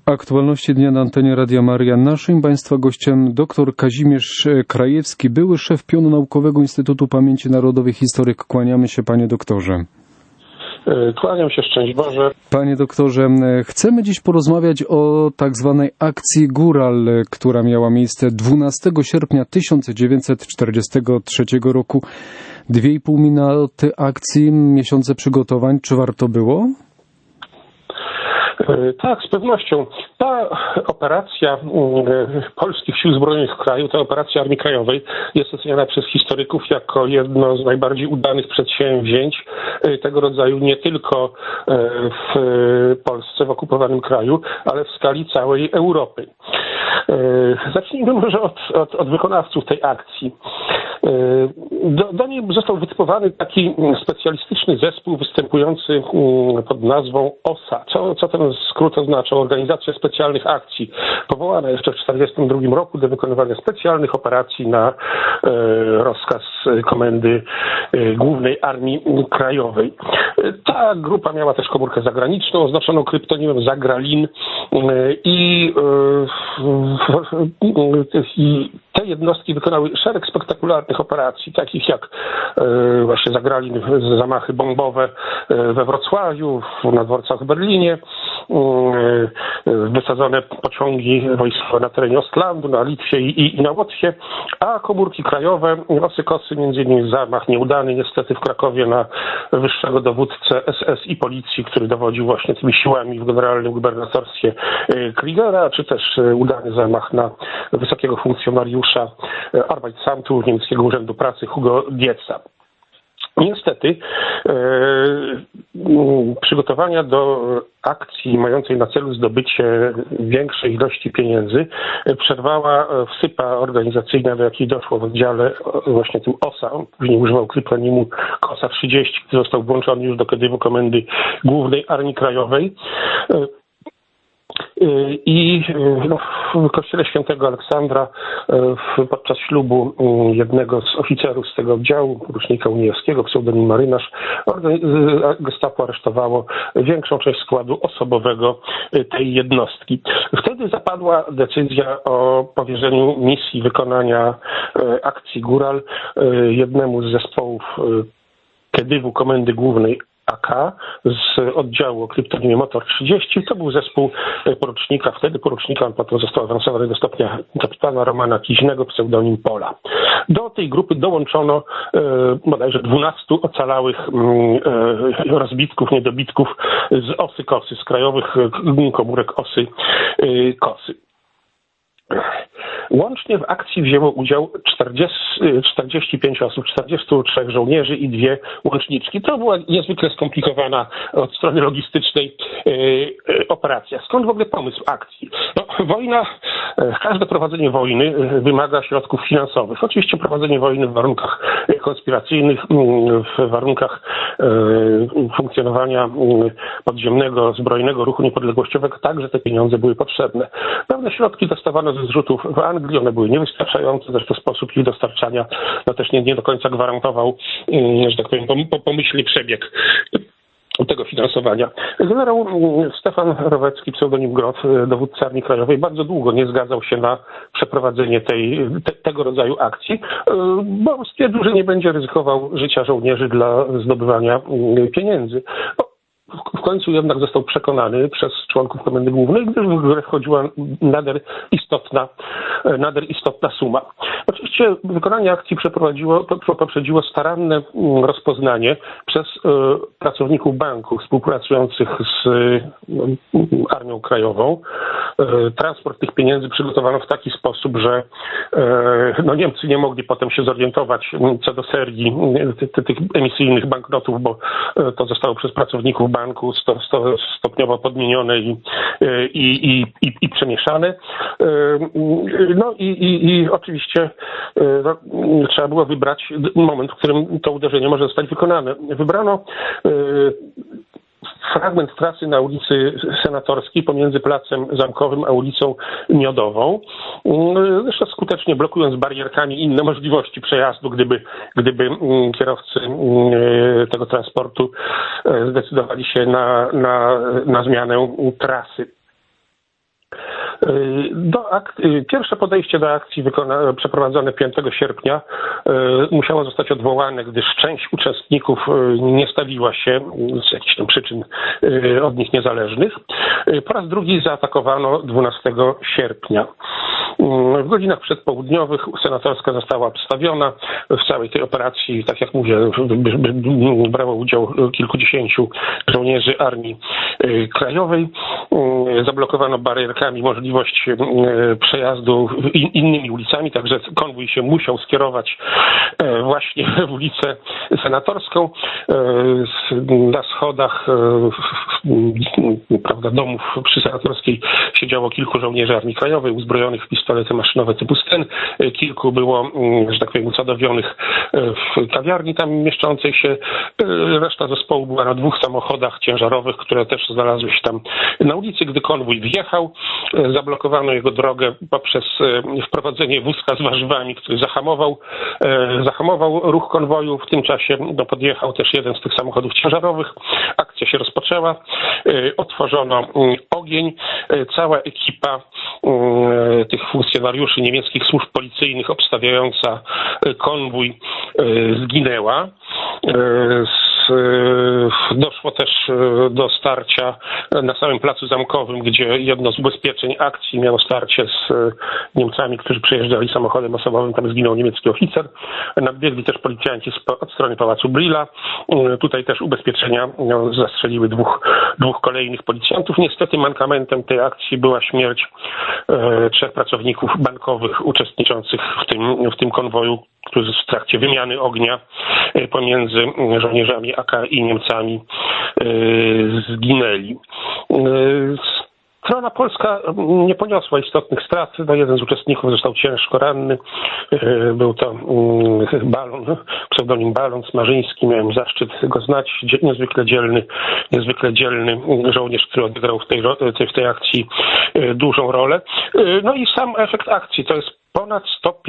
Aktualności dnia na antenie Radia Maryja. Naszym Państwa gościem dr Kazimierz Krajewski, były szef pionu Naukowego Instytutu Pamięci Narodowej, historyk. Kłaniamy się, panie doktorze. Kłaniam się, szczęść Boże. Panie doktorze, chcemy dziś porozmawiać o tak zwanej akcji Góral, która miała miejsce 12 sierpnia 1943 roku. 2,5 minuty akcji, miesiące przygotowań. Czy warto było? Tak, z pewnością. Ta operacja polskich sił zbrojnych w kraju, ta operacja Armii Krajowej jest oceniana przez historyków jako jedno z najbardziej udanych przedsięwzięć tego rodzaju nie tylko w Polsce, w okupowanym kraju, ale w skali całej Europy. Zacznijmy może od wykonawców tej akcji. Do niej został wytypowany taki specjalistyczny zespół występujący pod nazwą OSA. Co ten skrót oznacza? Organizacja Specjalnych Akcji. Powołana jeszcze w 1942 roku do wykonywania specjalnych operacji na rozkaz Komendy Głównej Armii Krajowej. Ta grupa miała też komórkę zagraniczną oznaczoną kryptonimem Zagralin i te jednostki wykonały szereg spektakularnych operacji, takich jak właśnie Zagralin, zamachy bombowe we Wrocławiu, na dworcach w Berlinie, wysadzone pociągi wojskowe na terenie Ostlandu, na Litwie i na Łotwie, a komórki krajowe, osy-kosy, między innymi zamach nieudany niestety w Krakowie na wyższego dowódcę SS i policji, który dowodził właśnie tymi siłami w generalnym gubernatorstwie Kriegera, czy też udany zamach na wysokiego funkcjonariusza Arbeitsamtu niemieckiego Urzędu Pracy Hugo Dietza. Niestety przygotowania do akcji mającej na celu zdobycie większej ilości pieniędzy przerwała wsypa organizacyjna, do jakiej doszło w oddziale właśnie tym OSA. On później używał kryptonimu KOSA 30, który został włączony już do KGB Komendy Głównej Armii Krajowej. I w kościele świętego Aleksandra podczas ślubu jednego z oficerów z tego oddziału, porucznika Uniejewskiego, pseudonim Marynarz, Gestapo aresztowało większą część składu osobowego tej jednostki. Wtedy zapadła decyzja o powierzeniu misji wykonania akcji Góral jednemu z zespołów KGB Komendy Głównej AK z oddziału o kryptonimie Motor 30. To był zespół porucznika, on potem został awansowany do stopnia kapitana Romana Kiźnego, pseudonim Pola. Do tej grupy dołączono bodajże 12 ocalałych rozbitków, niedobitków z osy KOSY, z krajowych komórek osy KOSY. Łącznie w akcji wzięło udział 45 osób, 43 żołnierzy i 2 łączniczki. To była niezwykle skomplikowana od strony logistycznej operacja. Skąd w ogóle pomysł akcji? Wojna, każde prowadzenie wojny wymaga środków finansowych. Oczywiście prowadzenie wojny w warunkach konspiracyjnych, w warunkach funkcjonowania podziemnego, zbrojnego ruchu niepodległościowego, także te pieniądze były potrzebne. Pewne środki dostawano ze zrzutów w Anglii, one były niewystarczające, zresztą sposób ich dostarczania też nie do końca gwarantował, że tak powiem, pomyślny przebieg tego finansowania. Generał Stefan Rowecki, pseudonim Grot, dowódca Armii Krajowej, bardzo długo nie zgadzał się na przeprowadzenie tego rodzaju akcji, bo stwierdził, że nie będzie ryzykował życia żołnierzy dla zdobywania pieniędzy. W końcu jednak został przekonany przez członków Komendy Głównej, gdyż w grę wchodziła nader istotna suma. Oczywiście wykonanie akcji poprzedziło staranne rozpoznanie przez pracowników banku współpracujących z Armią Krajową. Transport tych pieniędzy przygotowano w taki sposób, że Niemcy nie mogli potem się zorientować co do serii tych emisyjnych banknotów, bo to zostało przez pracowników banku stopniowo podmienione i przemieszane. I oczywiście trzeba było wybrać moment, w którym to uderzenie może zostać wykonane. Wybrano fragment trasy na ulicy Senatorskiej pomiędzy Placem Zamkowym a ulicą Miodową, zresztą skutecznie blokując barierkami inne możliwości przejazdu, gdyby kierowcy tego transportu zdecydowali się na zmianę trasy. Pierwsze podejście do akcji przeprowadzone 5 sierpnia musiało zostać odwołane, gdyż część uczestników nie stawiła się z jakichś tam przyczyn od nich niezależnych. Po raz drugi zaatakowano 12 sierpnia. W godzinach przedpołudniowych senatorska została obstawiona. W całej tej operacji, tak jak mówię, brało udział kilkudziesięciu żołnierzy Armii Krajowej. Zablokowano barierkami możliwość przejazdu innymi ulicami, także konwój się musiał skierować właśnie w ulicę Senatorską. Na schodach domów przy Senatorskiej siedziało kilku żołnierzy Armii Krajowej uzbrojonych w pistolety maszynowe typu Sten. Kilku było, że tak powiem, usadowionych w kawiarni tam mieszczącej się. Reszta zespołu była na 2 samochodach ciężarowych, które też znalazły się tam na ulicy. Gdy konwój wjechał, zablokowano jego drogę poprzez wprowadzenie wózka z warzywami, który zahamował ruch konwoju. W tym czasie podjechał też jeden z tych samochodów ciężarowych. Akcja się rozpoczęła. Otworzono ogień. Cała ekipa tych funkcjonariuszy niemieckich służb policyjnych obstawiająca konwój zginęła. Doszło też do starcia na samym placu Zamkowym, gdzie jedno z ubezpieczeń akcji miało starcie z Niemcami, którzy przejeżdżali samochodem osobowym. Tam zginął niemiecki oficer. Nadbiegli też policjanci od strony Pałacu Brilla. Tutaj też ubezpieczenia zastrzeliły dwóch kolejnych policjantów. Niestety mankamentem tej akcji była śmierć 3 pracowników bankowych uczestniczących w tym konwoju, którzy w trakcie wymiany ognia pomiędzy żołnierzami AK i Niemcami zginęli. Strona polska nie poniosła istotnych strat. Jeden z uczestników został ciężko ranny. Był to pseudonim Balon Smarzyński. Miałem zaszczyt go znać. Niezwykle dzielny żołnierz, który odegrał w tej akcji dużą rolę. No i sam efekt akcji to jest ponad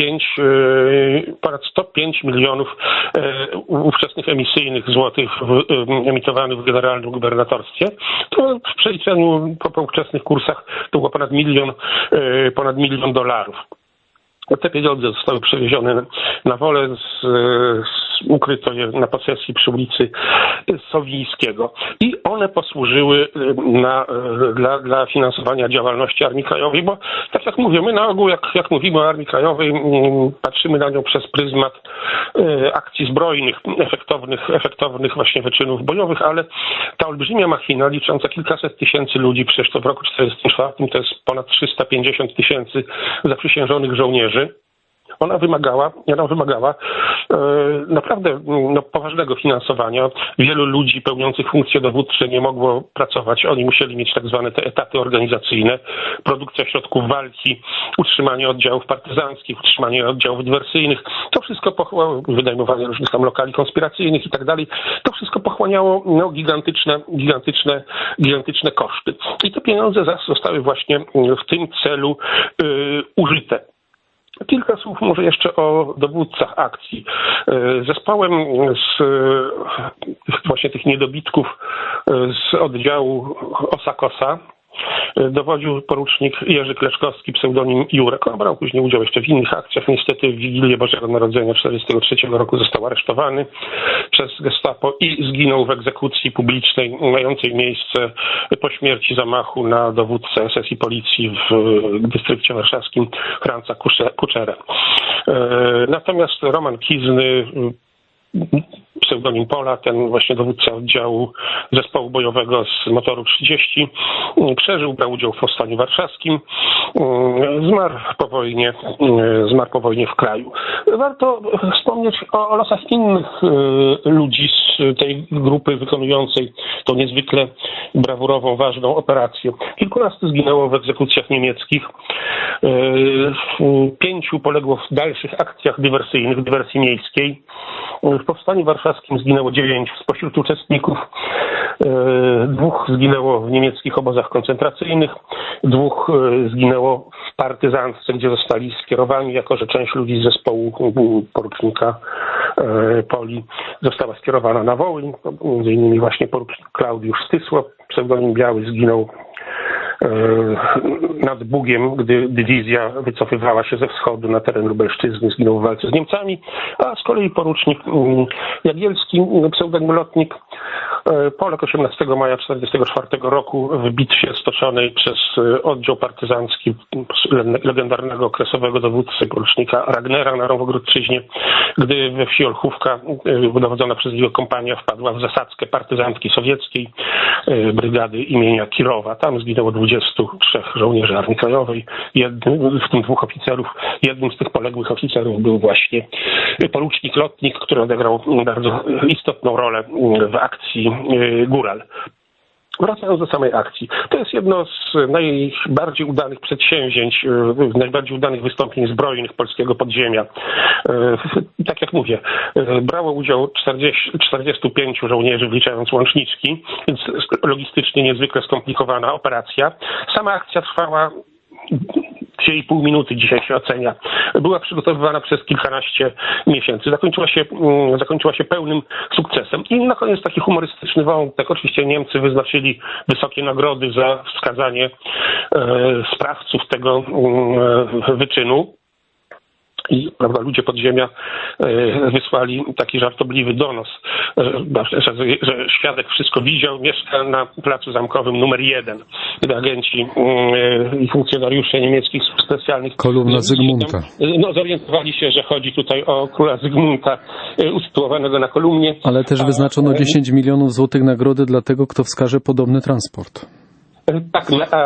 105 milionów ówczesnych emisyjnych złotych emitowanych w generalnym gubernatorstwie. To w przeliczeniu po ówczesnych kursach to było ponad milion dolarów. Te pieniądze zostały przewiezione na Wolę, ukryto je na posesji przy ulicy Sowińskiego. I one posłużyły dla finansowania działalności Armii Krajowej, bo tak jak mówię, my na ogół, jak mówimy o Armii Krajowej, patrzymy na nią przez pryzmat akcji zbrojnych, efektownych właśnie wyczynów bojowych, ale ta olbrzymia machina licząca kilkaset tysięcy ludzi, przecież to w roku 1944 to jest ponad 350 tysięcy zaprzysiężonych żołnierzy. Ona wymagała naprawdę poważnego finansowania. Wielu ludzi pełniących funkcje dowódcze nie mogło pracować. Oni musieli mieć tak zwane te etaty organizacyjne, produkcja środków walki, utrzymanie oddziałów partyzanckich, utrzymanie oddziałów dywersyjnych. To wszystko wynajmowanie różnych tam lokali konspiracyjnych i tak dalej. To wszystko pochłaniało gigantyczne koszty. I te pieniądze zostały właśnie w tym celu użyte. Kilka słów może jeszcze o dowódcach akcji. Zespołem właśnie tych niedobitków z oddziału Osakosa dowodził porucznik Jerzy Kleczkowski, pseudonim Jurek. On brał później udział jeszcze w innych akcjach. Niestety w Wigilię Bożego Narodzenia 1943 roku został aresztowany przez Gestapo i zginął w egzekucji publicznej mającej miejsce po śmierci zamachu na dowódcę SS i policji w dystrykcie warszawskim Franza Kuczera. Natomiast Roman Kizny, pseudonim Pola, ten właśnie dowódca oddziału zespołu bojowego z Motoru 30, przeżył, brał udział w powstaniu warszawskim, zmarł po wojnie w kraju. Warto wspomnieć o losach innych ludzi z tej grupy wykonującej tą niezwykle brawurową, ważną operację. Kilkunastu zginęło w egzekucjach niemieckich. 5 poległo w dalszych akcjach dywersyjnych, dywersji miejskiej. W powstaniu warszawskim zginęło 9 spośród uczestników. 2 zginęło w niemieckich obozach koncentracyjnych. 2 zginęło w partyzantce, gdzie zostali skierowani, jako że część ludzi z zespołu porucznika Poli została skierowana na Wołyń. Między innymi właśnie porucznik Klaudiusz Stysło, pseudonim Biały, zginął nad Bugiem, gdy dywizja wycofywała się ze wschodu na teren Lubelszczyzny, zginął w walce z Niemcami, a z kolei porucznik Jagielski, pseudonim Lotnik, Polak 18 maja 1944 roku w bitwie stoczonej przez oddział partyzancki legendarnego okresowego dowódcy porucznika Ragnera na Nowogródczyźnie, gdy we wsi Olchówka dowodzona przez jego kompania wpadła w zasadzkę partyzantki sowieckiej brygady imienia Kirowa. Tam zginęło 23 żołnierzy Armii Krajowej, w tym 2 oficerów. Jednym z tych poległych oficerów był właśnie porucznik Lotnik, który odegrał bardzo istotną rolę w akcji Góral. Wracając do samej akcji. To jest jedno z najbardziej udanych przedsięwzięć, najbardziej udanych wystąpień zbrojnych polskiego podziemia. Tak jak mówię, brało udział 45 żołnierzy, wliczając łączniczki, więc logistycznie niezwykle skomplikowana operacja. Sama akcja trwała 2,5 minuty, dzisiaj się ocenia. Była przygotowywana przez kilkanaście miesięcy. Zakończyła się pełnym sukcesem. I na koniec taki humorystyczny wątek. Oczywiście Niemcy wyznaczyli wysokie nagrody za wskazanie sprawców tego wyczynu. I prawda, ludzie podziemia wysłali taki żartobliwy donos, że świadek wszystko widział, mieszka na placu zamkowym numer 1. Gdy agenci i funkcjonariusze niemieckich służb specjalnych kolumna Zygmunta zorientowali się, że chodzi tutaj o króla Zygmunta usytuowanego na kolumnie. Ale też wyznaczono 10 milionów złotych nagrody dla tego, kto wskaże podobny transport. Tak,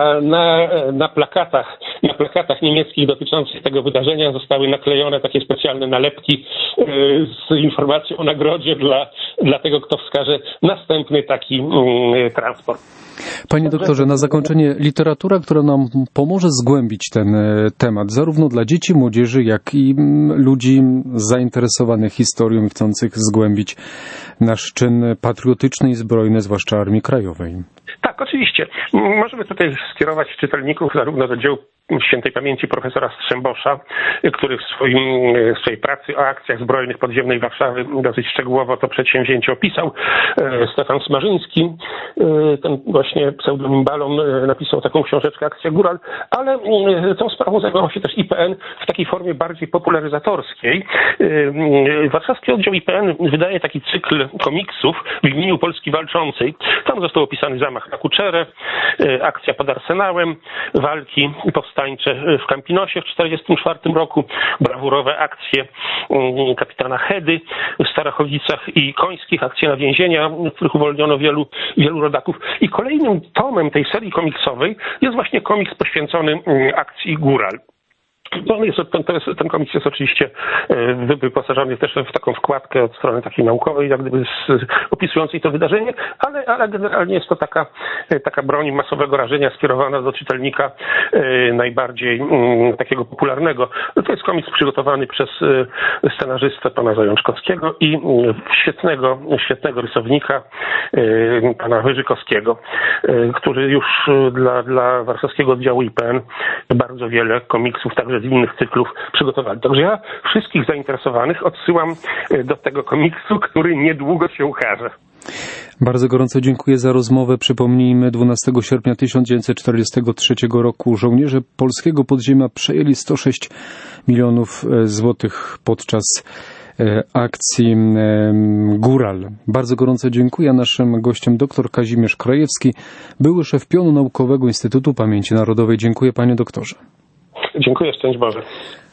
na plakatach niemieckich dotyczących tego wydarzenia zostały naklejone takie specjalne nalepki z informacją o nagrodzie dla tego, kto wskaże następny taki transport. Panie doktorze, na zakończenie literatura, która nam pomoże zgłębić ten temat, zarówno dla dzieci, młodzieży, jak i ludzi zainteresowanych historią i chcących zgłębić nasz czyn patriotyczny i zbrojny, zwłaszcza Armii Krajowej. Tak, oczywiście. Możemy tutaj skierować czytelników zarówno do dzieł świętej pamięci profesora Strzembosza, który w swojej pracy o akcjach zbrojnych podziemnej Warszawy dosyć szczegółowo to przedsięwzięcie opisał. Stefan Smarzyński, ten właśnie pseudonim Balon, napisał taką książeczkę Akcja Góral, ale tą sprawą zajmował się też IPN w takiej formie bardziej popularyzatorskiej. Warszawski oddział IPN wydaje taki cykl komiksów w imieniu Polski Walczącej. Tam został opisany zamach na Kuczerę, akcja pod Arsenałem, walki powstańcze w Campinosie w 1944 roku, brawurowe akcje kapitana Hedy w Starachowicach i Końskich, akcje na więzienia, w których uwolniono wielu rodaków. I kolejnym tomem tej serii komiksowej jest właśnie komiks poświęcony akcji Góral. Ten komiks jest oczywiście wyposażony też w taką wkładkę od strony takiej naukowej, jak gdyby opisującej to wydarzenie, ale generalnie jest to taka broń masowego rażenia skierowana do czytelnika najbardziej takiego popularnego. To jest komiks przygotowany przez scenarzystę pana Zajączkowskiego i świetnego rysownika pana Wyżykowskiego, który już dla warszawskiego oddziału IPN bardzo wiele komiksów, także z innych cyklów przygotowali. Także ja wszystkich zainteresowanych odsyłam do tego komiksu, który niedługo się ukaże. Bardzo gorąco dziękuję za rozmowę. Przypomnijmy, 12 sierpnia 1943 roku żołnierze polskiego podziemia przejęli 106 milionów złotych podczas akcji Góral. Bardzo gorąco dziękuję. Naszym gościem dr Kazimierz Krajewski, były szef pionu naukowego Instytutu Pamięci Narodowej. Dziękuję, panie doktorze. Dziękuję, szczęść Boże.